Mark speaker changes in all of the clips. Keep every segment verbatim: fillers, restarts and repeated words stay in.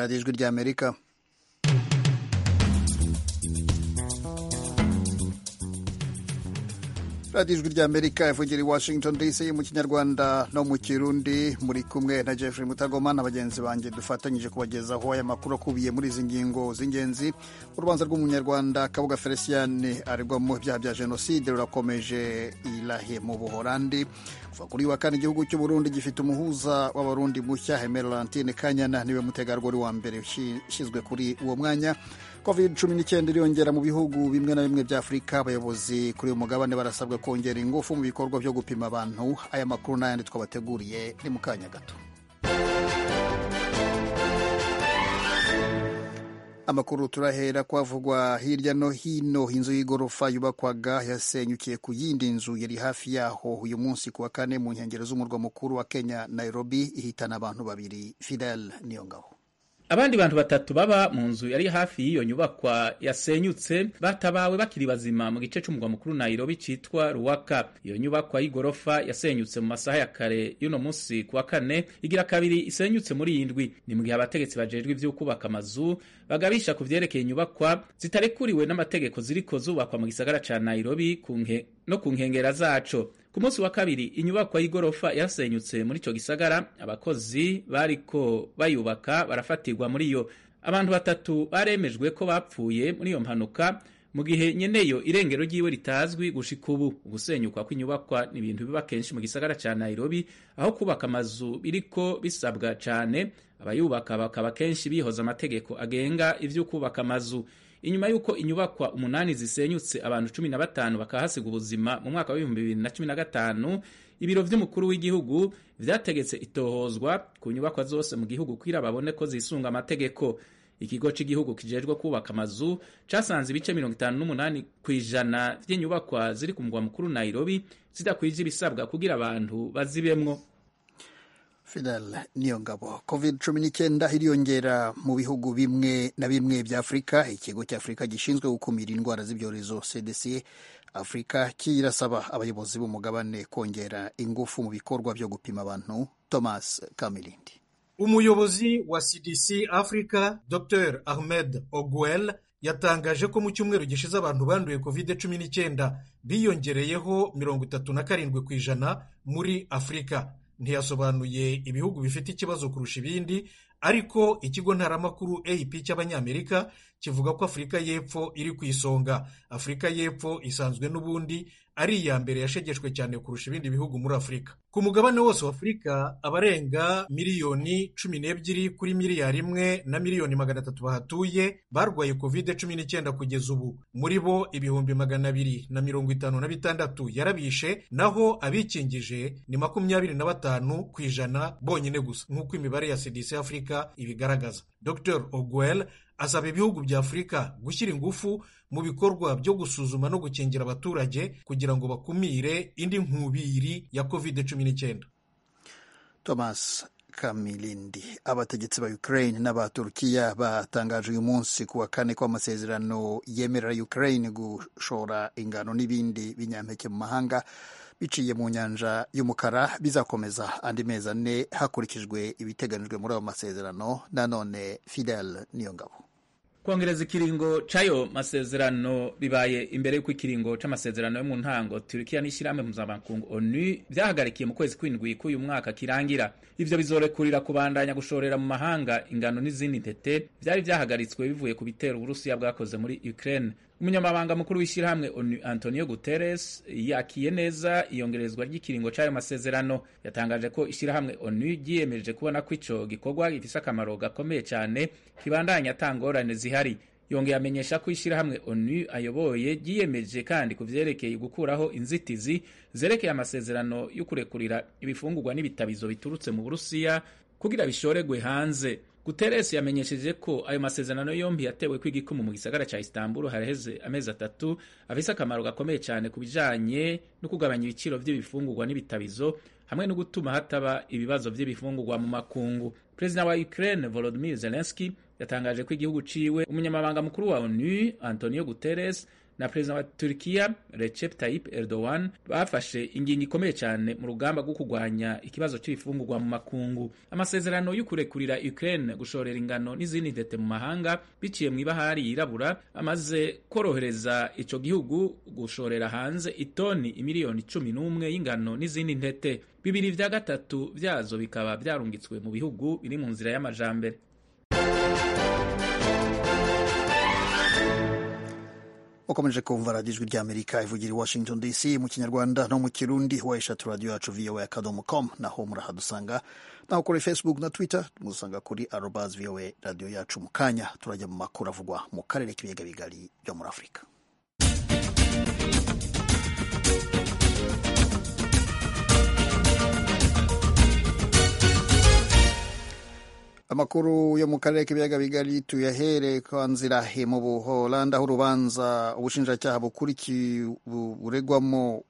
Speaker 1: radiyo ijwi ry'Amerika. radiyo ijwi ry'Amerika ivugira i Washington D C mu kinyarwanda no mu kirundi. Muri kumwe na Jeffrey Mutagoma na bagenzi banjye dufatanyije kubagezaho aya makuru akubiye muri izi ngingo z'ingenzi. Urubanza rw'umunyarwanda Kabuga Felicien aregwamo ibyaha bya jenoside rurakomeje ilahe mu Buholandi. Kuva kuri wa kane igihugu cy'u Burundi gifite umuhuza w'abarundi mushya Emerantine Kanyana, niwe mutegarugori wa mbere ushyizwe kuri uwo mwanya. covid cumi n'icyenda iriyongera mu bihugu bimwe na bimwe bya Afurika. Abayobozi kuri uyu mugabane barasabwa kongera ingufu mu bikorwa byo gupima abantu. Aya makuru n'ayandi twabateguriye ni mu kanya gato. Amakuru turahera kwavugwa hirya no hino. Inzu y'igorofa yubakwaga yasenyukiye ku yindi nzu yari hafi yaho uyu munsi kuwa kane mu nkengero z'umurwa mukuru wa Kenya, Nairobi, ihitana abantu babiri. Fidel Niyongabo.
Speaker 2: Abandi bantu batatu baba mu nzu yari hafi y'iyo nyubakwa yasenyutse batabawe bakiri bazima mu gice cy'umurwa mukuru Nairobi citwa Ruaka. Iyo nyubakwa y'igorofa yasenyutse mu masaha ya kare y'uno munsi kuwa kane, igira kabiri isenyutse muri indwi. Ni mu gihe abategetsi bajejwe ivyo kubaka amazu bagabisha ku vyerekeye inyubakwa zitarekuriwe n'amategeko ziriko zubakwa mu gisagara ca Nairobi kunke no ku nkengera zaco. Ku munsi wa kabiri inyubakwa y'igorofa yasenyutse muri ico gisagara. Abakozi bariko bayubaka barafatirwa muri yo. Abantu batatu baremejwe ko bapfuye muri iyo mpanuka, mu gihe nyeneyo irengero ryiwe ritazwi gushika ubu. Ugusenyuka kw'inyubakwa ni ibintu biba kenshi mu gisagara ca Nairobi, aho kubaka amazu biriko bisabwa cane. Abayubaka bakaba kenshi bihoza amategeko agenga ivyo kubaka amazu. Inyuma yuko inyubakwa umunani zisenyutse, abantu cumi na batanu bakahasiga ubuzima mu mwaka wa ibihumbi bibiri na cumi na gatanu, ibiro vy'umukuru w'igihugu vyategetse itohozwa ku nyubakwa zose mu gihugu kugira babone ko zisunga amategeko. Ikigo c'igihugu kijejwe kubaka amazu casanze ibice mirongo itanu n'umunani kw'ijana vy'inyubakwa ziri ku mugwa mukuru Nairobi zidakwije ibisabwa kugira abantu bazibemwo.
Speaker 1: Fidel Niyongabo. covid cumi n'icyenda iriyongera mu bihugu bimwe na bimwe bya Afurika. Ikigo cya Afurika gishinzwe gukumira indwara z'ibyorezo C D C Afurika kirasaba abayobozi b'umugabane kongera ingufu mu bikorwa byo gupima abantu. Thomas Kamilindi.
Speaker 3: Umuyobozi wa C D C Africa Doctor Ahmed Ogwel yatangaje ko mu cyumweru gishize abantu banduye covid cumi n'icyenda biyongereyeho mirongo itatu na karindwi ku ijana muri Afurika. Ntiyasobanuye ibihugu bifite ikibazo kurusha ibindi, ariko ikigo ntaramakuru A P cy'Abanyamerika kivuga ko Afurika y'Epfo iri ku isonga. Afurika y'Epfo isanzwe n'ubundi ari iya mbere yashegeshwe cyane kurusha ibindi bihugu muri Afurika. Ku mugabane wose wa Afurika, abarenga miliyoni cumi n'ebyiri kuri miliyari imwe na miliyoni magana atatu bahatuye barwaye covid cumi n'icyenda kugeza ubu. Muri bo ibihumbi magana abiri na mirongo itanu na bitandatu yarabishe, naho abikingije ni makumyabiri na batanu ku ijana bonyine gusa, nk'uko imibare ya C D C Africa ibigaragaza. Doctor Ogwel asaba ibihugu bya Afurika gushyira ingufu mu bikorwa byo gusuzuma no gukingira abaturage kugira ngo bakumire indi nkubiri ya covid cumi n'icyenda.
Speaker 1: Thomas Kamilindi. Abategetsi ba Ukraine n'aba Turkiya batangaje uyu munsi kuwa kane ko amasezerano yemerera Ukraine gushora ingano n'ibindi binyampeke mu mahanga biciye mu nyanja y'umukara bizakomeza andi mezi ane hakurikijwe ibiteganijwe muri ayo masezerano. Nanone Fidel Niyongabo.
Speaker 2: Kongereza ikiringo c'ayo masezerano bibaye imbere y'uko ikiringo c'amasezerano yo mu ntango Turkiya n'ishirahamwe mpuzamakungu ONU vyahagarikiye mu kwezi kw'indwi k'uyu mwaka kirangira. Ivyo bizorekurira kubandanya gushorera mu mahanga ingano n'izindi ntete vyari vyahagaritswe bivuye ku bitero Uburusiya bwakoze muri Ukraine. Umunyamabanga mukuru w'ishirahamwe ONU Antonio Guterres yakiye neza iyongerezwa ry'ikiringo c'ayo masezerano. Yatangaje ko ishirahamwe ONU ryiyemeje kubona ko ico gikorwa gifise akamaro gakomeye cyane kibandanya atangorane zihari. Yongeye amenyesha ko ishirahamwe ONU ayoboye ryiyemeje kandi kuvyerekeye gukuraho inzitizi zerekeye amasezerano yo kurekurira ibifungurwa n'ibitabizo biturutse mu Burusiya kugira bishoregwe hanze. Guterres yamenyesheje ko ayo masezerano yombi yatewe kw'igikumu mu gisagara ca Istanbul haraheze amezi atatu, afise akamaro gakomeye cyane ku bijanye no kugabanya ibiciro vy'ibifungurwa n'ibitabizo hamwe no gutuma hataba ibibazo vy'ibifungurwa mu makungu. Perezida wa Ukraine Volodymyr Zelensky yatangaje ko igihugu ciwe umunyamabanga mukuru wa ONU Antonio Guterres na perezida wa Turkiya Recep Tayyip Erdogan bafashe ingingo ikomeye cyane mu rugamba rwo kurwanya ikibazo cy'ibifungurwa mu makungu. Amasezerano yo kurekurira Ukraine gushorera ingano n'izindi ntete mu mahanga biciye mu ibahari yirabura amaze korohereza ico gihugu gushorera hanze itoni imiliyoni cumi n'umwe y'ingano n'izindi ntete. Bibiri vya gatatu vyazo bikaba vyarungitswe mu bihugu biri mu nzira y'amajambere.
Speaker 1: ukomeje kumva radiyo ijwi ry'Amerika ivugira i Washington D C mu kinyarwanda no mu kirundi wa eshatu radio yacu v o a akadomo com, naho murahadusanga naho kuri Facebook na Twitter musanga kuri arobase v o a radio yacu. Mu kanya turajya mu makuru avugwa mu karere k'ibiyaga bigari byo muri Afurika. Amakuru yo mu karere k'ibiyaga bigari tuyahere kwa nzira mu Buholandi, aho urubanza ubushinjacyaha bukurikiye buregwamo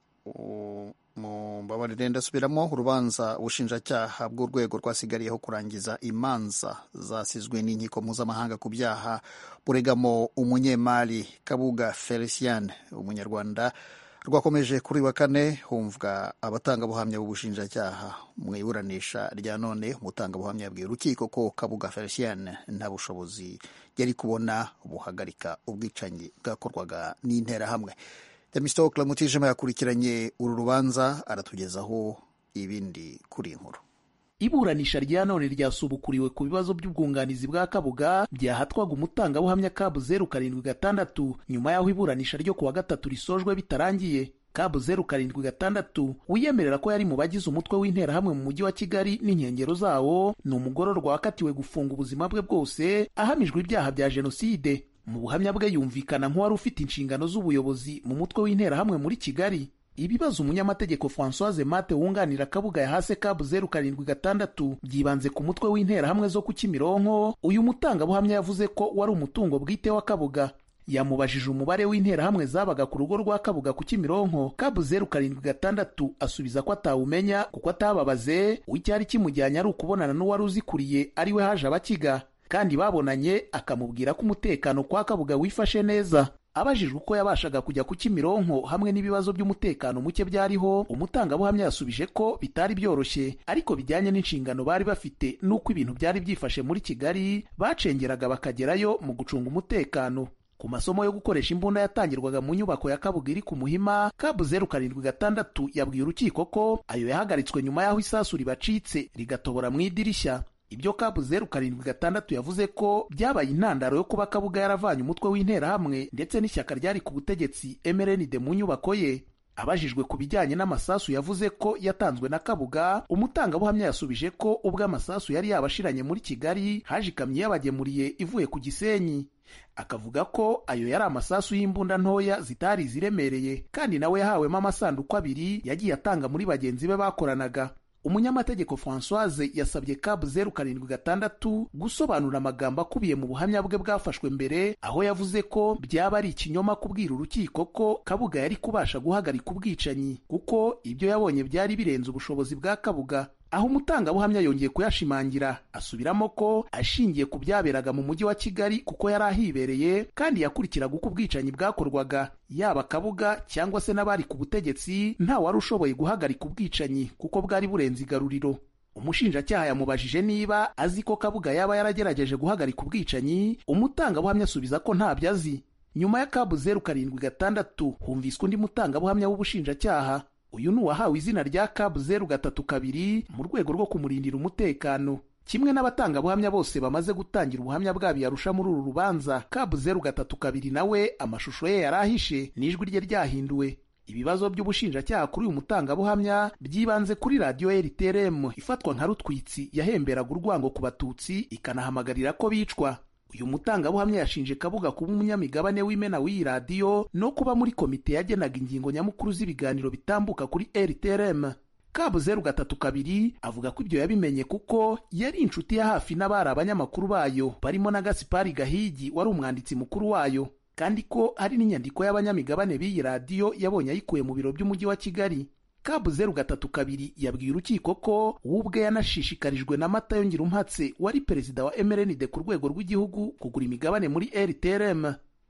Speaker 1: mu mbabarire ndasubiramo urubanza ubushinjacyaha bw'urwego rwasigariyeho kurangiza imanza zasizwe n'inkiko mpuzamahanga ku byaha buregamo umunyemari Kabuga Felicien umunyarwanda rwakomeje kuri wa kane. Humvwa abatangabuhamya b'ubushinjacyaha mu iburanisha rya none. Umutangabuhamya yabwiye urukiko ko Kabuga Felicien nta bushobozi yari kubona buhagarika ubwicanyi bwakorwaga n'interahamwe. Temistokle Mutijima yakurikiranye uru rubanza aratugezaho ibindi kuri inkuru.
Speaker 4: Iburanisha rya none ryasubukuriwe ku bibazo by'ubwunganizi bwa Kabuga byahatwaga umutangabuhamya Kabu zeru karindwi gatandatu nyuma y'aho iburanisha ryo kuwa gatatu risojwe bitarangiye. Kabu zeru karindwi gatandatu wiyemerera ko yari mu bagize umutwe w'interahamwe mu mujyi wa Kigali n'inkengero zawo, ni umugororwa wakatiwe gufunga ubuzima bwe bwose ahamijwe ibyaha bya jenoside. Mu buhamya bwe yumvikana nk'uwari ufite inshingano z'ubuyobozi mu mutwe w'interahamwe muri Kigali. Ibibazo umunyamategeko Françoise Mate wunganira Kabuga yahase Kabu zeru karindwi gatandatu byibanze ku mutwe w'interahamwe zo ku Kimironko. Uyu mutangabuhamya yavuze ko wari umutungo bwite wa Kabuga. Yamubajije umubare w'interahamwe zabaga ku rugo rwa Kabuga ku Kimironko. Kabu zeru karindwi gatandatu asubiza ko atawumenya kuko atababaze, icyari kimujyanye ari ukubonana n'uwari uzikuriye ariwe haje abakiga, kandi babonanye akamubwira ko umutekano kwa Kabuga wifashe neza. Abajijwe uko yabashaga kujya ku Kimironko hamwe n'ibibazo by'umutekano muke byariho, umutangabuhamya yasubije ko bitari byoroshye ariko bijyanye n'inshingano bari bafite n'uko ibintu byari byifashe muri Kigali, bacengeraga bakagerayo mu gucunga umutekano. Ku masomo yo gukoresha imbunda yatangirwaga mu nyubako ya Kabuga iri ku Muhima, Kabu zeru karindwi gatandatu yabwiye urukiko ko ayo yahagaritswe nyuma y'aho isasu ribacitse rigatobora mu idirishya. Ibyo Kabu zeru karindwi gatandatu yavuze ko byabaye intandaro yo kuba Kabuga yaravanye umutwe w'interahamwe ndetse n'ishyaka ryari ku butegetsi M R N D mu nyubako ye. Abajijwe ku bijyanye n'amasasu yavuze ko yatanzwe na Kabuga, umutangabuhamya yasubije ko ubwo amasasu yari yabashiranye muri Kigali haje ikamyo yabagemuriye ivuye ku Gisenyi. Akavuga ko ayo yari amasasu y'imbunda ntoya zitari ziremereye, kandi nawe yahawemo amasanduku abiri yagiye atanga muri bagenzi be bakoranaga. Umunyamategeko Françoise yasabye Kabu zeru karindwi gatandatu gusobanura amagambo akubiye mu buhamya bwe bwafashwe mbere, aho yavuze ko byaba ari ikinyoma kubwira urukiko ko Kabuga yari kubasha guhagarika ubwicanyi kuko ibyo yabonye byari birenze ubushobozi bwa Kabuga. Aho umutangabuhamya yongeye kuyashimangira, asubiramo ko ashingiye ku byaberaga mu mujyi wa Kigali kuko yari ahibereye kandi yakurikiraga uko ubwicanyi bwakorwaga, yaba Kabuga cyangwa se n'abari ku butegetsi nta wari ushoboye guhagarika ubwicanyi kuko bwari burenze igaruriro. Umushinjacyaha yamubajije niba azi ko Kabuga yaba yaragerageje guhagarika ubwicanyi, umutangabuhamya asubiza ko ntabyo azi. Nyuma ya Kabu zeru karindwi gatandatu humviswe undi mutangabuhamya w'ubushinjacyaha. Uyu ni uwahawe izina rya Kabu zeru gatatu kabiri mu rwego rwo kumurindira umutekano. Kimwe n'abatangabuhamya bose bamaze gutangira ubuhamya bwabo yarusha muri uru rubanza, Kabu zeru gatatu kabiri nawe amashusho ye yarahishe n'ijwi rye ryahinduwe. Ibibazo by'ubushinjacyaha kuri uyu mutangabuhamya byibanze kuri radiyo R T R M ifatwa nka rutwitsi yahemberaga urwango ku Batutsi ikanahamagarira ko bicwa. Uyu mutangabuhamya yashinje Kabuga kuba umunyamigabane w'imena w'iyi radiyo no kuba muri komite yagenaga ingingo nyamukuru z'ibiganiro bitambuka kuri R T R M. Kabu zeru gatatu kabiri avuga ko ibyo yabimenye kuko yari inshuti ya hafi n'abari abanyamakuru bayo barimo na Gaspari Gahigi wari umwanditsi mukuru wayo, kandi ko hari n'inyandiko y'abanyamigabane b'iyi radiyo yabonye ayikuye mu biro by'umujyi wa Kigali. Kabu zeru gatatu kabiri yabwiye urukiko ko ubwe yanashishikarijwe na Matayo Ngirumpatse wari perezida wa M R N D ku rwego rw'igihugu kugura imigabane muri R T R M.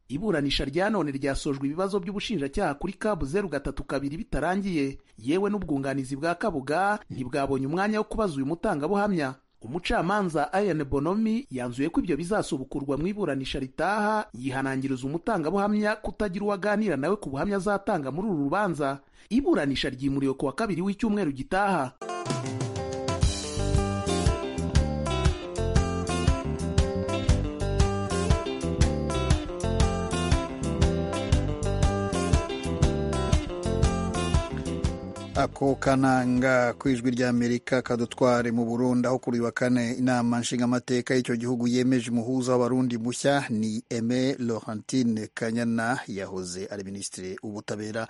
Speaker 4: iburanisha rya none ryasojwe ibibazo by'ubushinjacyaha kuri kabu zeru gatatu kabiri bitarangiye, yewe n'ubwunganizi bwa Kabuga ntibwabonye umwanya wo kubaza uyu mutangabuhamya. Umucamanza Ian Bonomi yanzuye ko ibyo bizasubukurwa mu iburanisha ritaha, yihanangiriza umutangabuhamya kutagira uwaganira nawe ku buhamya azatanga muri uru rubanza. Iburanisha ryimuriwe ku wa kabiri w'icyumweru gitaha.
Speaker 1: Ako kananga kwijwi rya Amerika kadutware mu Burundi, aho kuri wa kane inama nshingamateka y'icyo gihugu yemeje umuhuza w'abarundi mushya ni Aime Laurentine Kanyana, yahoze ari minisitiri w'ubutabera.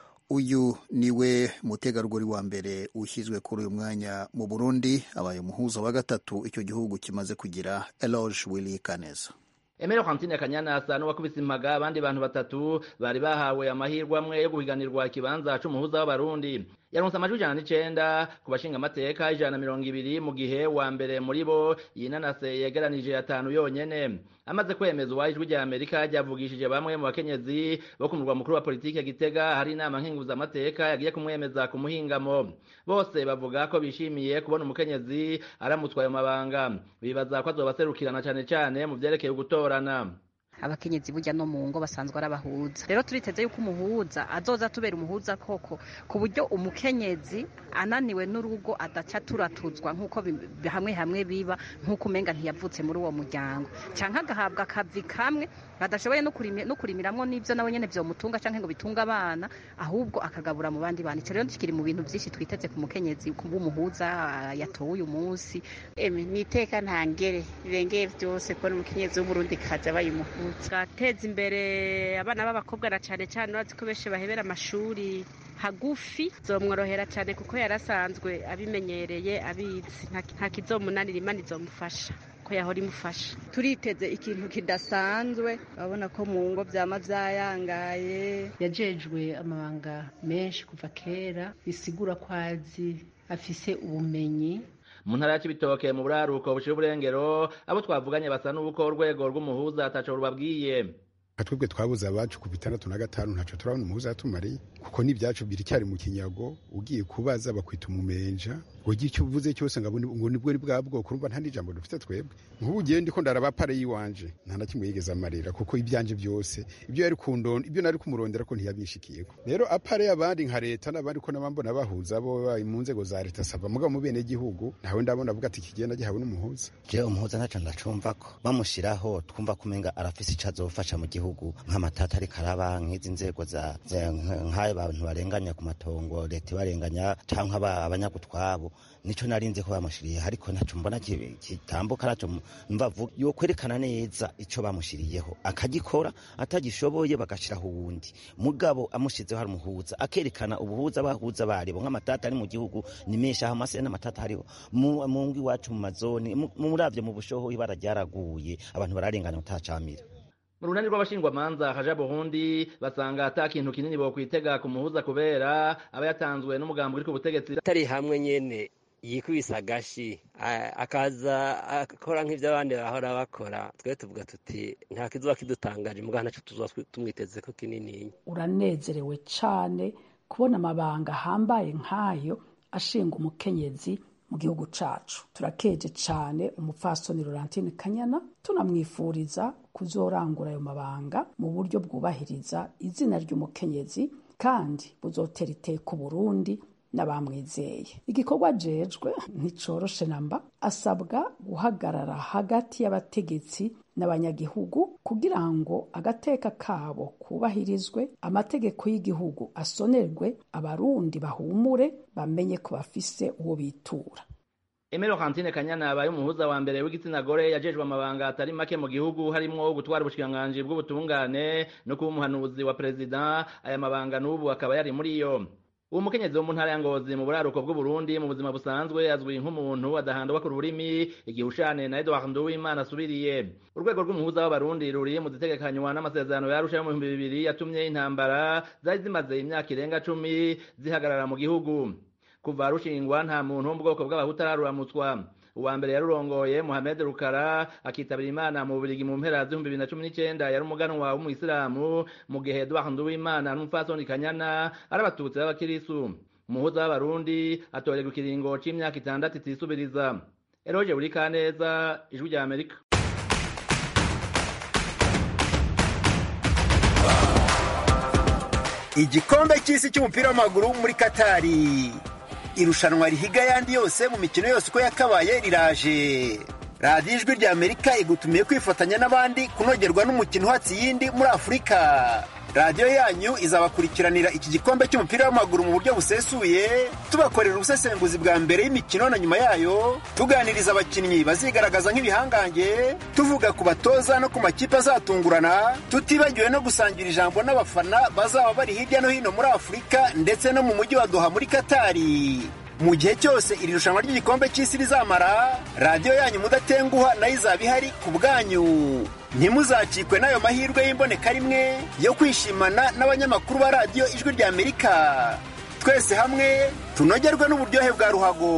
Speaker 1: Uyu niwe mutegarugori wa mbere ushyizwe kuri uyu mwanya mu Burundi, abaye umuhuza wa gatatu icyo gihugu kimaze kugira. Eloge Willy Kaneza.
Speaker 5: Aime Laurentine Kanyana asa n'uwakubise impaga abandi bantu batatu bari bahawe amahirwe amwe yo guhiganirwa ikibanza c'umuhuza w'abarundi. Yaronse amajwi ijana n'icenda ku bashinga amateka ijana na mirongo ibiri, mu gihe wa mbere muri bo yinanase yegeranije atanu yonyene. Amaze kwemeza uwa ijwi rya Amerika ryavugishije bamwe mu bakenyezi bo ku murwa mukuru wa politike Gitega, hari inama nkenguza amateka yagiye kumwemeza ku muhingamo. Bose bavuga ko bishimiye kubona umukenyezi aramutswa ayo mabanga, bibaza ko azobaserukirana cane cane mu vyerekeye gutorana.
Speaker 6: Abakenyezi burya no mu ngo basanzwe arabahuza. Rero turiteze yuko umuhuza azoza tubera umuhuza koko, ku buryo umukenyezi ananiwe n'urugo adaca turatuzwa nkuko hamwe hamwe biba, nkuko umenga ntiyavutse muri uwo muryango, canke agahabwa akazi kamwe badashoboye no kurimira no kurimiramwo n'ivyo nawe nyene vyo mutunga canke ngo bitunga abana, ahubwo akagabura mu bandi bana. Rero tukiri mu bintu byinshi twiteze ku mukenyezi kuba umuhuza yatowe uyu munsi.
Speaker 7: Eme niteka ntangere irengeye byose ko umukenyezi w'Uburundi kaza bayumuhuza, gateza imbere abana b'abakobwa na cane cane bazi ko benshi bahebera amashuri hagufi, zomworohera cyane kuko yarasanzwe abimenyereye abizi, nta kizomunanira, Imana izomufasha ko yahora imufasha.
Speaker 8: Turiteze ikintu kidasanzwe, babona ko mu ngo vyama vyayangaye.
Speaker 9: Yajejwe amabanga menshi kuva kera, bisigura ko azi afise ubumenyi.
Speaker 5: Mu ntara ya Cibitoke mu buraruko bushira uburengero, abo twavuganye basa n'uko urwego rw'umuhuza ataco rubabwiye.
Speaker 10: Twebwe twabuze abacu ku bitandatu na gatanu ntaco turabona umuhuza yatumariye, kuko n'ibyacu biri cyari mu kinyago. Ugiye kubaza bakwita umumenja, ugiye icyo uvuze cyose ngo ngo nibwo ni bwa bwoko, urumva nta n'ijambo dufite twebwe. Nk'ubu ugiye ndiko ndaraba pare yiwanje nta na kimwe yigeze amarira, kuko ibyanje byose ibyo yari kundonda ibyo nari kumurondera ko ntiyabishikiyeko. Rero apare abandi nka leta n'abandi ko nabambona bahuza bo mu nzego za leta saba mugabo mu bene gihugu ntawe ndabona avuga ati kigenda gihawe n'umuhuza.
Speaker 11: Je umuhuza ntaco ndacumva ko bamushiraho twumva kumenga arafise icazofasha mu gihugu nk'amatata ari karaba nk'izi nzego za nk'ayo abantu barenganya ku matongo leta barenganya canke abanyagutwabo, nico narinze ko bamushiriye, ariko ntaco mbona kitambuka, naco mvavu yo kwerekana neza ico bamushiriyeho akagikora, atagishoboye bagashiraho uwundi mugabo amushizeho hari umuhuza akerekana ubuhuza bahuza baribo. Nk'amatata ari mu gihugu ni menshi, aho amase n'amatata hariho mu ngi wacu mu mazoni muravye mu bushoho ibara ryaraguye, abantu bararenganya utacamira.
Speaker 5: Mu runani rw'abashingwamanza haja Burundi basanga ata kintu kinini bo kwitega ku muhuza kubera aba yatanzwe n'umugambi uri ku butegetsi
Speaker 12: atari hamwe nyene yikubisa gashi akaza akora nk'ivyo abandi bahora bakora. Twe tuvuga tuti nta kizoba kidutangaje mugabo naco tuzoba tumwiteze ko kinini.
Speaker 13: Uranezerewe cane kubona amabanga hambaye nk'ayo ashinga umukenyezi mu gihugu cacu. Turakeje cane umupfasoni Laurentine Kanyana, tunamwifuriza kuzorangura ayo mabanga mu buryo bwubahiriza izina ry'umukenyezi kandi buzotera iteka Burundi n'abamwizeye. Igikorwa jejwe nticoroshe namba, asabwa guhagarara hagati y'abategetsi n'abanyagihugu kugira ngo agateka kabo kubahirizwe, amategeko y'igihugu asonerwe, abarundi bahumure bamenye ko bafise uwo bitura.
Speaker 5: Aime Laurentine Kanyana abaye umuhuza wa mbere w'igitsina gore yajejwe amabanga atari make mu gihugu, harimwo gutwara ubushikiranganji bw'ubutungane no kuba umuhanuzi wa perezida. Aya mabanga n'ubu akaba yari muri yo. Uwo mukenyezi wo mu ntara ya Ngozi mu buraruko bw'Uburundi mu buzima busanzwe azwi nk'umuntu adahandwa ku rurimi, igihushane na Edouard Nduwimana asubiriye. Urwego rw'umuhuza w'abarundi ruri mu zitegekanywa n'amasezerano yarusha mu bihumbi bibiri yatumye intambara zari zimaze imyaka irenga cumi zihagarara mu gihugu. Kuva rushingwa nta muntu wo mu bwoko bw'abahutu araruramutswa. uwa mbere yarurongoye Mohamed Rukara akitabira Imana mu Bubiligi mu mpera z'ibihumbi bibiri na cumi n'icyenda yari umuganwa w'umuyisilamu mu gihe Edouard Nduwimana n'umupfasoni Kanyana ari abatutsi b'abakirisu. Umuhuza w'abarundi atorerwa ikiringo c'imyaka itandatu itisubiriza. Eroje Burikaneza, Ijwi rya Amerika.
Speaker 14: Igikombe cy'isi cy'umupira w'amaguru muri Katari, irushanwa rihiga yandi yose mu mikino yose uko yakabaye riraje. Radiyo Ijwi rya Amerika igutumiye kwifatanya n'abandi kunogerwa n'umukino uhatse iyindi muri Afurika. Radiyo yanyu izabakurikiranira iki gikombe cy'umupira w'amaguru mu buryo busesuye, tubakorera ubusesenguzi bwa mbere y'imikino na nyuma yayo, tuganiriza abakinnyi bazigaragaza nk'ibihangange, tuvuga ku batoza no ku makipe azatungurana, tutibagiwe no gusangira ijambo n'abafana bazaba bari hirya no hino muri Afurika ndetse no mu mujyi wa Doha muri Katari. Mu gihe cyose iri rushanwa ry'igikombe cy'isi rizamara, radiyo yanyu mudatenguha nayo izaba ihari ku bwanyu. Ntimuzakikwe n'ayo mahirwe y'imboneka rimwe yo kwishimana n'abanyamakuru ba radiyo Ijwi rya Amerika. Twese hamwe tunogerwe n'uburyohe bwa ruhago.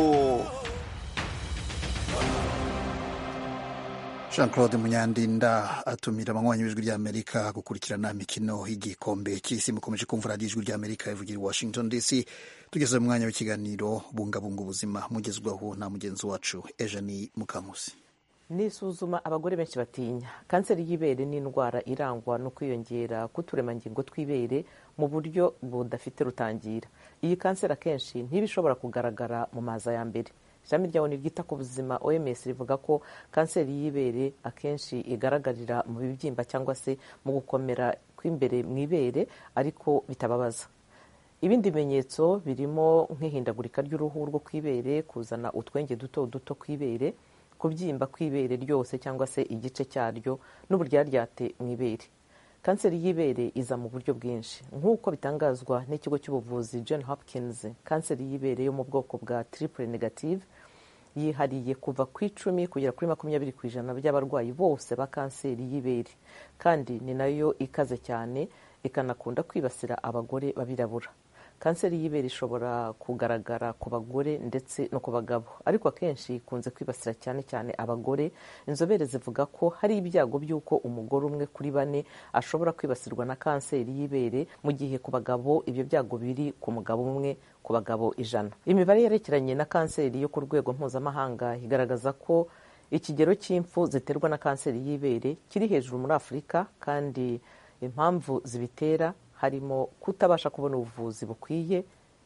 Speaker 1: Jean-Claude Munyandinda atumira abanywanyi b'Ijwi rya Amerika gukurikirana imikino y'igikombe cy'isi. Mukomeje kumva radiyo Ijwi rya Amerika ivugira i Washington D C. Tugeze mu mwanya w'ikiganiro bungabunga ubuzima, mugezwaho na mugenzi wacu Eugenie Mukamusi.
Speaker 15: Nisuzuma abagore benshi batinya. Kanseri y'ibere ni indwara irangwa no kwiyongera k'uturemangingo tw'ibere mu buryo budafite rutangira. Iyi kanseri akenshi ntibishobora kugaragara mu maza ya mbere. Ishami rya O N U ryita ku buzima O M S rivuga ko kanseri y'ibere akenshi igaragarira mu bibyimba cyangwa se mu gukomera kw'imbere mu ibere ariko bitababaza. Ibindi bimenyetso birimo nk'ihindagurika ry'uruhu rwo kwibere, kuzana utwenge duto duto kwibere, kubyimba kwibere ryose cyangwa se igice cyaryo n'uburyaryate mu ibere. Kanseri y'ibere iza mu buryo bwinshi nk'uko bitangazwa n'ikigo cy'ubuvuzi John Hopkins. Kanseri y'ibere yo mu bwoko bwa triple negative yihariye kuva ku icumi kugera kuri makumyabiri ku ijana by'abarwayi bose ba kanseri y'ibere, kandi ni nayo ikaze cyane, ikanakunda kwibasira abagore babirabura. Kanseri y'ibere ishobora kugaragara ku bagore ndetse no ku bagabo, ariko akenshi ikunze kwibasira cyane cyane abagore. Inzobere zivuga ko hari ibyago by'uko umugore umwe kuri bane ashobora kwibasirwa na kanseri y'ibere, mu gihe ku bagabo ibyo byago biri ku mugabo umwe ku bagabo ijana. Imibare yerekeranye na kanseri yo ku rwego mpuzamahanga igaragaza ko ikigero cy'impfu ziterwa na kanseri y'ibere kiri hejuru muri Afurika, kandi impamvu zibitera harimo kutabasha kubona ubuvuzi bukwiye,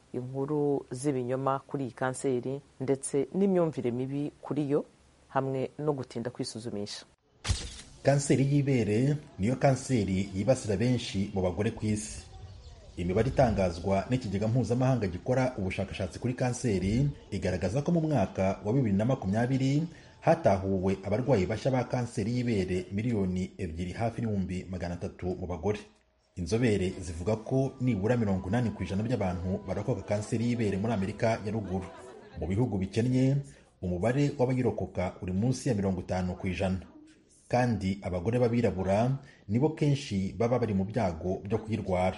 Speaker 15: inkuru z'ibinyoma kuri iyi kanseri ndetse n'imyumvire mibi kuri yo, hamwe no gutinda kwisuzumisha.
Speaker 16: Kanseri y'ibere niyo kanseri yibasira benshi mu bagore ku isi. Imibare itangazwa n'ikigega mpuzamahanga gikora ubushakashatsi kuri kanseri igaragaza ko mu mwaka wa bibiri na makumyabiri hatahuwe abarwayi bashya ba kanseri y'ibere miliyoni ebyiri hafi n'ibihumbi magana atatu mu bagore. Inzobere zivuga ko nibura mirongo inani ku ijana by'abantu barakoka kanseri y'ibere muri Amerika ya ruguru. Mu bihugu bikennye umubare w'abayirokoka uri munsi ya mirongo itanu ku ijana, kandi abagore b'abirabura nibo kenshi baba bari mu byago byo kuyirwara.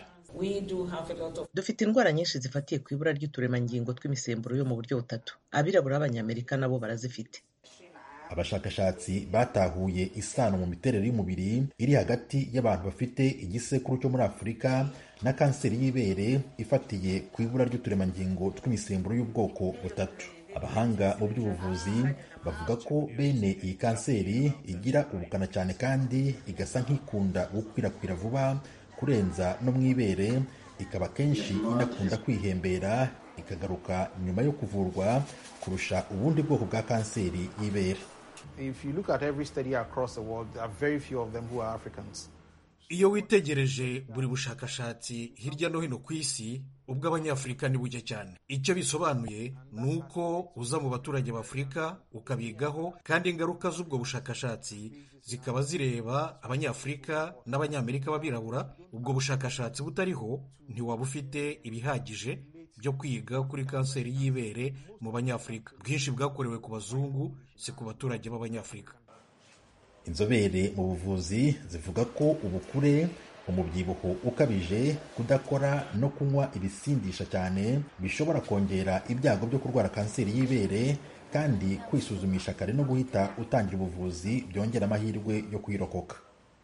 Speaker 15: Dufite indwara nyinshi zifatiye ku ibura ry'uturemangingo tw'imisemburo yo mu buryo butatu. Abirabura b'Abanyamerika nabo barazifite.
Speaker 16: Abashakashatsi batahuye isano mu miterere y'umubiri iri hagati y'abantu bafite igisekuru cyo muri Afurika na kanseri y'ibere ifatiye ku ibura ry'uturemangingo tw'imisemburo y'ubwoko butatu. Abahanga mu by'ubuvuzi bavuga ko bene iyi kanseri igira ubukana cyane kandi igasa nk'ikunda gukwirakwira vuba kurenza no mu ibere, ikaba kenshi inakunda kwihembera ikagaruka nyuma yo kuvurwa kurusha ubundi bwoko bwa kanseri y'ibere.
Speaker 17: If you look at every study across the world, there are very few of them who are Africans.
Speaker 3: Iyo witegereje buri bushakashatsi hirya no hino ku isi, ubw'Abanyafurika ni buke cyane. Icyo bisobanuye ni uko uza mu baturage b'Afurika ukabigaho, kandi ingaruka z'ubwo bushakashatsi zikaba zireba Abanyafurika n'Abanyamerika b'abirabura. Ubwo bushakashatsi butariho ntiwaba ufite ibihagije byo kwiga kuri kanseri y'ibere mu Banyafurika. Bwinshi bwakorewe ku bazungu, si ku baturage b'Abanyafurika.
Speaker 16: Inzobere mu buvuzi zivuga ko ubukure, umubyibuho ukabije, kudakora no kunywa ibisindisha cyane bishobora kongera ibyago byo kurwara kanseri y'ibere, kandi kwisuzumisha kare no guhita utangira ubuvuzi byongera amahirwe yo kuyirokoka.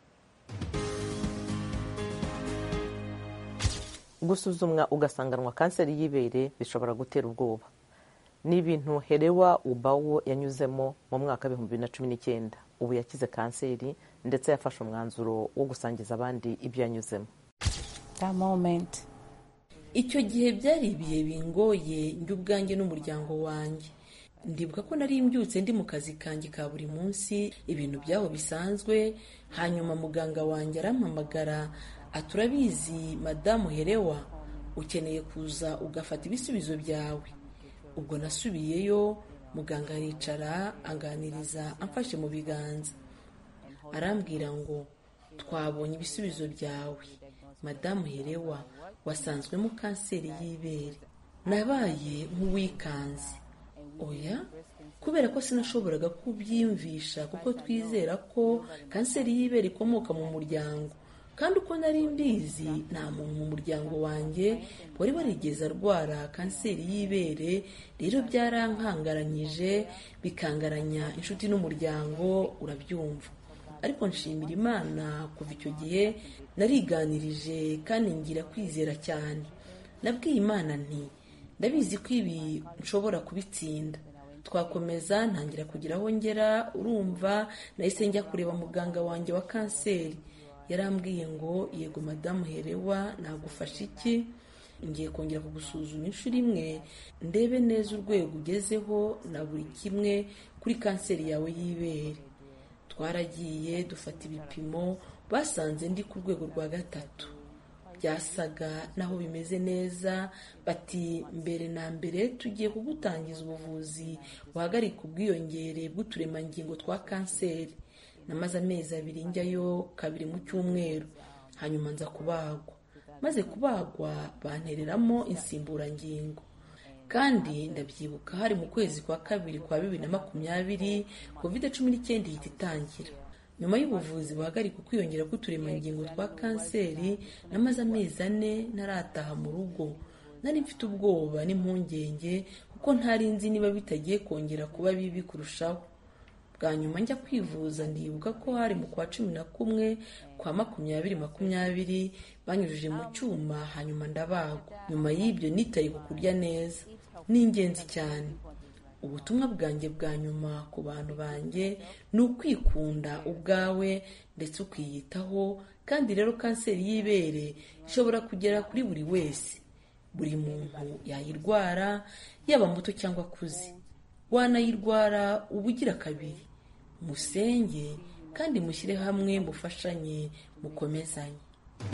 Speaker 15: Gusuzumwa ugasanganwa kanseri y'ibere bishobora gutera ubwoba. Ni ibintu Herewa Ubawo yanyuzemo mu mwaka w'ibihumbi bibiri na cumi n'icyenda. Ubu yakize kanseri ndetse yafashe umwanzuro wo gusangiza abandi ibyo yanyuzemo.
Speaker 18: That moment. Icyo gihe byari ibihe bingoye njye ubwanjye n'umuryango wanjye. Ndibuka ko nari mbyutse ndi mu kazi kanjye ka buri munsi, ibintu byaho bisanzwe, hanyuma muganga wanjye arampamagara, aturabizi Madamu Herewa, ukeneye kuza ugafata ibisubizo byawe. Ubwo nasubiyeyo, muganga aricara anganiriza amfashe mu biganza. Arambwira ngo twabonye ibisubizo byawe. Madamu Herewa, wasanzwemo kanseri y'ibere. Nabaye nk'uwikanze. Oya, kubera ko sinashoboraga kubyiyumvisha kuko twizera ko kanseri y'ibere ikomoka mu muryango. Kandi uko nari mbizi nta muntu mu muryango wanjye wari warigeze arwara kanseri y'ibere, rero byarankangaranyije bikangaranya inshuti n'umuryango, urabyumva. Ariko nshimira Imana, kuva icyo gihe nariganirije kandi ngira kwizera cyane. Nabwiye Imana nti ndabizi ko ibi nshobora kubitsinda. Twakomeza ntangira kugira aho ngera, urumva nahise njya kureba muganga wanjye wa kanseri. Yarambwiye ngo yego Madamu Herewa, nagufasha iki? Ngiye kongera kugusuzuma inshuro imwe ndebe neza urwego ugezeho na buri kimwe kuri kanseri yawe y'ibere. Twaragiye dufata ibipimo, basanze ndi ku rwego rwa gatatu. Byasaga naho bimeze neza, bati mbere na mbere tugiye kugutangiza ubuvuzi buhagarika ubwiyongere bw'uturemangingo twa kanseri. Namaze amezi abiri njyayo kabiri mu cyumweru, hanyuma nza kubagwa. Maze kubagwa bantereramo insimburangingo. Kandi ndabyibuka hari mu kwezi kwa kabiri kwa bibiri na makumyabiri, covid cumi n'icyenda ihita itangira. Nyuma y'ubuvuzi buhagarika ukwiyongera k'uturemangingo twa kanseri, namaze amezi ane ntarataha mu rugo. Nari mfite ubwoba n'impungenge kuko ntari nzi niba bitagiye kongera kuba bibi kurushaho. Bwa nyuma njya kwivuza ndibuka ko hari mu kwa cumi na kumwe kwa makumyabiri makumyabiri banyujije mu cyuma, hanyuma ndabagwa. Nyuma y'ibyo nitaye ku kurya neza. Ni ingenzi cyane. Ubutumwa bwanjye bwa nyuma ku bantu banjye ni ukwikunda ubwawe ndetse ukiyitaho. Kandi rero kanseri y'ibere ishobora kugera kuri buri wese. Buri muntu yayirwara, yaba muto cyangwa akuze. Wanayirwara ubugira kabiri. Musenge kandi mushyire hamwe, mufashanye, mukomezanye.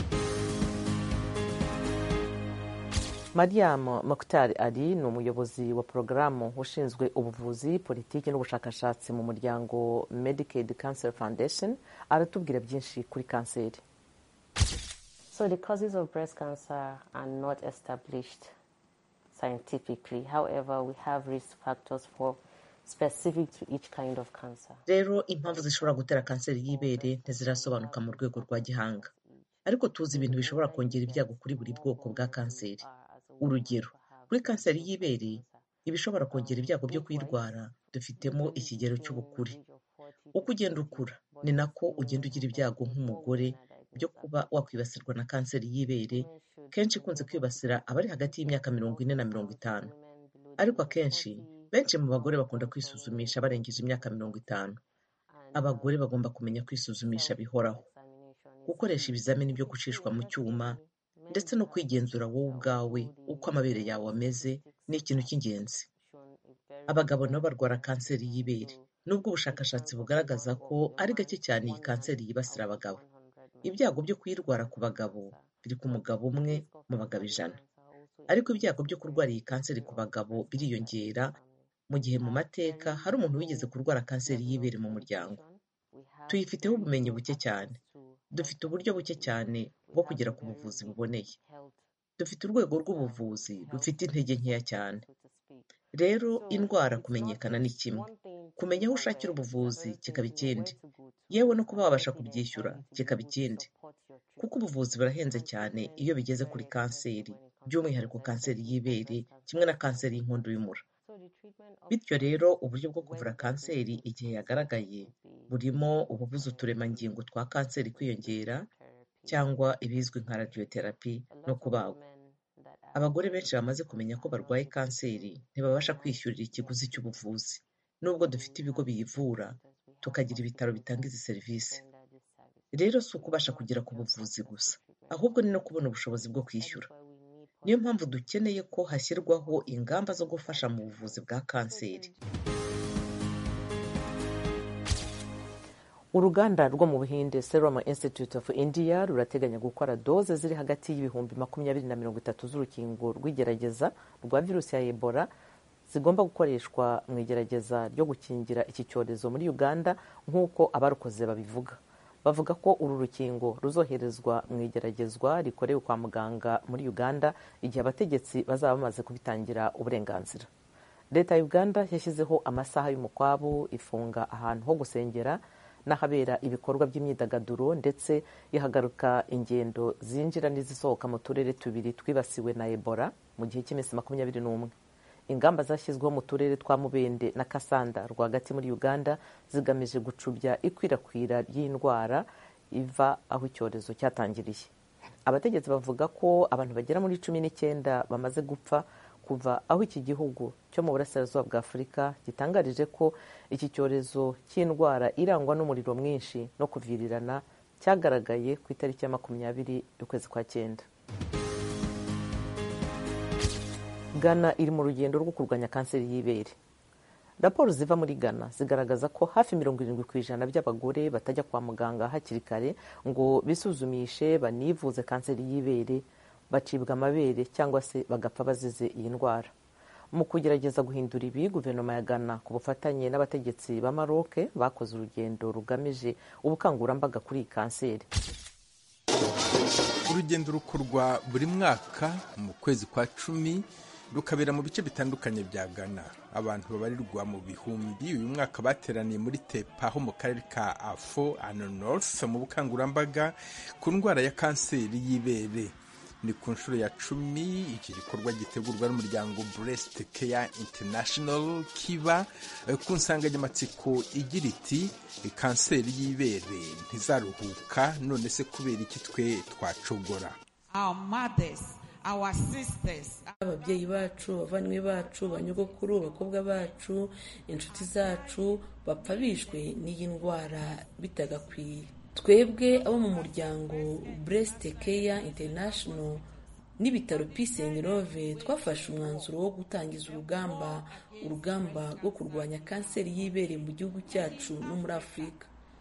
Speaker 15: Mariam Mokhtar Ali ni umuyobozi wa porogaramu ushinzwe ubuvuzi, politiki n'ubushakashatsi mu muryango Medicaid Cancer Foundation. Aratubwira byinshi kuri kanseri.
Speaker 19: So the causes of breast cancer are not established scientifically. However, we have risk factors for specific to each kind of cancer.
Speaker 20: Rero impamvu zishobora gutera kanseri y'ibere ntizirasobanuka mu rwego rwa gihanga. Ariko tuzi ibintu bishobora kongera ibyago kuri buri bwoko bwa kanseri. Urugero, kuri kanseri y'ibere, ibishobora kongera ibyago byo kuyirwara dufitemo ikigero cy'ubukure. Uko ugenda ukura ni nako ugenda ugira ibyago nk'umugore byo kuba wakwibasirwa na kanseri y'ibere, kenshi ikunze kwibasira abari hagati y'imyaka mirongo ine na mirongo itanu. Ariko akenshi benshi mu bagore bakunda kwisuzumisha barengeje imyaka mirongo itanu. Abagore bagomba kumenya kwisuzumisha bihoraho, gukoresha ibizamini byo gucishwa mu cyuma, ndetse no kwigenzura wowe ubwawe uko amabere yawe ameze ni ikintu cy'ingenzi. Abagabo nabo barwara kanseri y'ibere, nubwo ubushakashatsi bugaragaza ko ari gake cyane iyi kanseri yibasira abagabo. Ibyago byo kuyirwara ku bagabo biri ku mugabo umwe mu bagabo ijana. Ariko ibyago byo kurwara iyi kanseri ku bagabo biriyongera mu gihe mu mateka hari umuntu wigeze kurwara kanseri y'ibere mu muryango. Tuyifiteho ubumenyi buke cyane. Dufite uburyo buke cyane bwo kugera ku buvuzi buboneye. Dufite urwego rw'ubuvuzi rufite intege nkeya cyane. Rero indwara kumenyekana ni kimwe, kumenya aho ushakira ubuvuzi kikaba ikindi, yewe no kuba wabasha kubyishyura kikaba ikindi. kuko ubuvuzi burahenze cyane iyo bigeze kuri kanseri, by'umwihariko kanseri y'ibere kimwe na kanseri y'inkondo y'umura. Bityo rero uburyo bwo kuvura kanseri igihe yagaragaye burimo ububuza uturemangingo twa kanseri kwiyongera cyangwa ibizwi nka radiotherapy no kubagwa. Abagore benshi bamaze kumenya ko barwaye kanseri ntibabasha kwishyurira ikiguzi cy'ubuvuzi, nubwo dufite ibigo biyivura tukagira ibitaro bitanga izi serivisi. Rero si ukubasha kugera ku buvuzi gusa, ahubwo ni no kubona ubushobozi bwo kwishyura. Niyo mpamvu dukeneye ko hashyirwaho ingamba zo gufasha mu buvuzi bwa kanseri.
Speaker 15: Uruganda rwo mu Buhinde Serum Institute of India rurateganya gukora doze ziri hagati y'ibihumbi makumyabiri na mirongo itatu z'urukingo rw'igerageza rwa virusi ya Ebola zigomba gukoreshwa mu igerageza ryo gukingira iki cyorezo muri Uganda, nk'uko abarukoze babivuga. Bavuga ko uru rukingo ruzoherezwa mu igeragezwa rikorewe kwa muganga muri Uganda igihe abategetsi bazaba bamaze kubitangira uburenganzira. Leta ya Uganda yashyizeho amasaha y'umukwabu, ifunga ahantu ho gusengera n'ahabera ibikorwa by'imyidagaduro, ndetse ihagaruka ingendo zinjira n'izisohoka mu turere tubiri twibasiwe na Ebola mu gihe cy'iminsi makumyabiri n'umwe. Ingamba zashyizweho mu turere twa Mubende na Kasanda rwagati muri Uganda zigamije gucubya ikwirakwira ry'indwara iva aho icyorezo cyatangiriye. Abategetsi bavuga ko abantu bagera muri cumi n'icyenda bamaze gupfa kuva aho iki gihugu cyo mu burasirazuba bwa Afurika gitangarije ko iki cyorezo cy'indwara irangwa n'umuriro mwinshi no kuvirirana cyagaragaye ku itariki ya makumyabiri y'ukwezi kwa cyenda. Ghana iri mu rugendo rwo kurwanya kanseri y'ibere. Raporo ziva muri Ghana zigaragaza ko hafi mirongo irindwi ku ijana by'abagore batajya kwa muganga hakiri kare ngo bisuzumishe banivuze kanseri y'ibere, bacibwa amabere cyangwa se bagapfa bazize iyi ndwara. Mu kugerageza guhindura ibi, guverinoma ya Ghana ku bufatanye n'abategetsi ba Maroc bakoze urugendo rugamije ubukangurambaga kuri iyi kanseri.
Speaker 21: Urugendo rukorwa buri mwaka mu kwezi kwa cumi rukabera mu bice bitandukanye bya Ghana. Abantu babarirwa mu bihumbi uyu mwaka bateraniye muri Tepa ho mu karere ka Afo and North mu bukangurambaga ku ndwara ya kanseri y'ibere. Ni ku nshuro ya cumi iki gikorwa gitegurwa n'umuryango Breast Care International kiba ku nsanganyamatsiko igira iti kanseri y'ibere ntizaruhuka, none se kubera iki twe twacogora.
Speaker 22: Our mothers, our sisters,
Speaker 18: ababyeyi bacu, abavandimwe bacu, banyogokuru, abakobwa bacu, inshuti zacu bapfa bishwe n'iyi ndwara bitagakwiye. Twebwe abo mu muryango Breast Care International n'ibitaro Peace and Love twafashe umwanzuro wo gutangiza urugamba urugamba rwo kurwanya kanseri y'ibere mu gihugu cyacu no muri Afurika.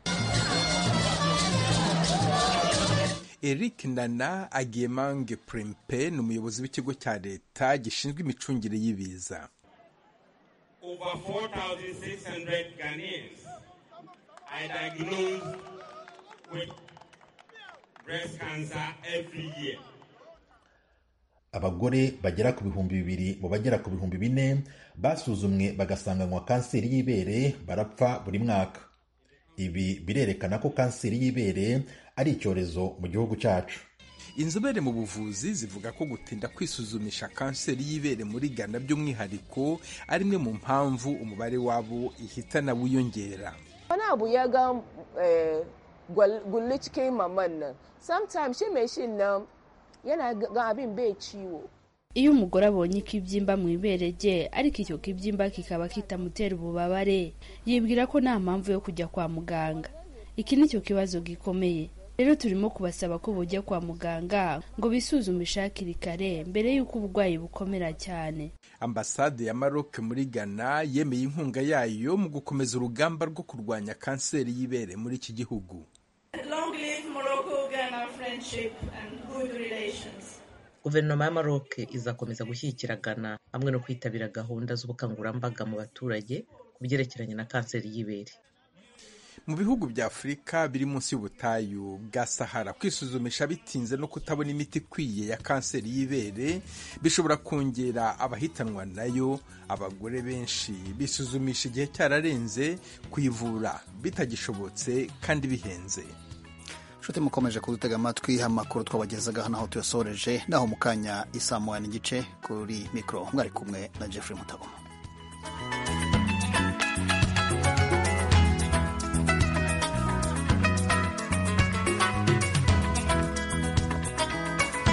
Speaker 21: Eric Nana Agiyemange Prempe ni umuyobozi w'ikigo cya leta gishinzwe imicungire y'ibiza.
Speaker 23: Over four thousand six hundred Ghanaians are diagnosed with breast cancer every year.
Speaker 16: Abagore bagera ku bihumbi bibiri mu bagera ku bihumbi bine basuzumwe bagasanganywa kanseri y'ibere barapfa buri mwaka. Ibi birerekana ko kanseri y'ibere ari icyorezo mu gihugu cyacu.
Speaker 21: Inzobere mu buvuzi zivuga ko gutinda kwisuzumisha kanseri y'ibere muri Ghana by'umwihariko ari imwe mu mpamvu umubare wabo ihitana wiyongera.
Speaker 24: Banabuyaga eh gwalgulike mamana sometimes shimeshinna yana gabin be ciwo.
Speaker 25: Iyo umugore abonye ikibyimba mu ibere rye ariko icyo kibyimba kikaba kitamutera ububabare, yibwira ko nta mpamvu yo kujya kwa muganga. Iki nicyo kibazo gikomeye. Rero turimo kubasaba ko bujya kwa muganga ngo bisuzumishe hakiri kare mbere y'uko uburwayi bukomera cyane.
Speaker 21: Ambasade ya Maroc muri Ghana yemeye inkunga yayo mu gukomeza urugamba rwo kurwanya kanseri y'ibere muri iki gihugu.
Speaker 22: Long live Morocco Ghana friendship and good relations.
Speaker 20: Guverinoma ya Maroc izakomeza gushyigikira Ghana hamwe no kwitabira gahunda z'ubukangurambaga mu baturage ku byerekeranye na kanseri y'ibere.
Speaker 21: Mu bihugu bya Afurika biri munsi y'ubutayu bwa Sahara, kwisuzumisha bitinze no kutabona imiti ikwiye ya kanseri y'ibere bishobora kongera abahitanwa nayo. Abagore benshi bisuzumisha igihe cyararenze, kuyivura bitagishobotse kandi bihenze.
Speaker 1: nshuti mukomeje kudutega amatwi amakuru twabagezaga hano aho tuyasoreje naho mu kanya isaa moya n'igice kuri mikoro mwari kumwe na Jeffrey Mutagoma.